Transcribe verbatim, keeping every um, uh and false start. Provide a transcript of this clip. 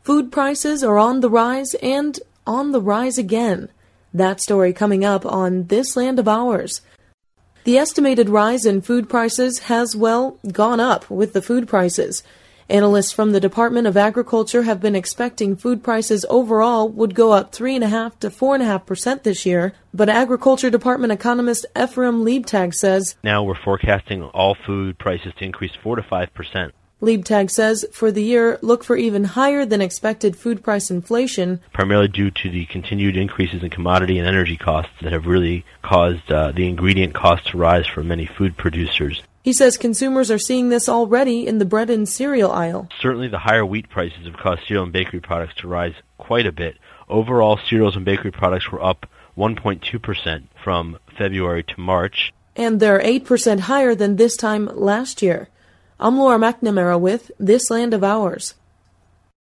Food prices are on the rise and on the rise again. That story coming up on This Land of Ours. The estimated rise in food prices has, well, gone up with the food prices. Analysts from the Department of Agriculture have been expecting food prices overall would go up three point five to four point five percent this year, but Agriculture Department economist Ephraim Liebtag says, now we're forecasting all food prices to increase four to five percent. Liebtag says for the year, look for even higher than expected food price inflation, primarily due to the continued increases in commodity and energy costs that have really caused uh, the ingredient costs to rise for many food producers. He says consumers are seeing this already in the bread and cereal aisle. Certainly the higher wheat prices have caused cereal and bakery products to rise quite a bit. Overall, cereals and bakery products were up one point two percent from February to March. And they're eight percent higher than this time last year. I'm Laura McNamara with This Land of Ours.